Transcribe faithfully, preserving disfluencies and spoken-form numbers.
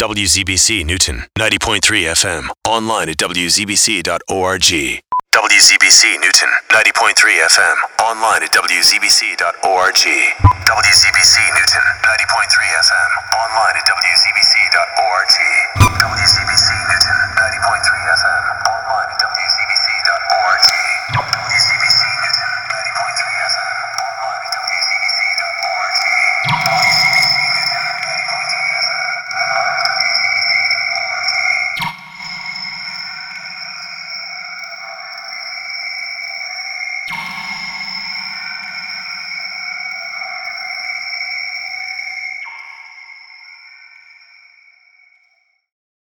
W Z B C Newton, ninety point three F M. Online at w z b c dot org. W Z B C Newton, ninety point three F M. Online at w z b c dot org. W Z B C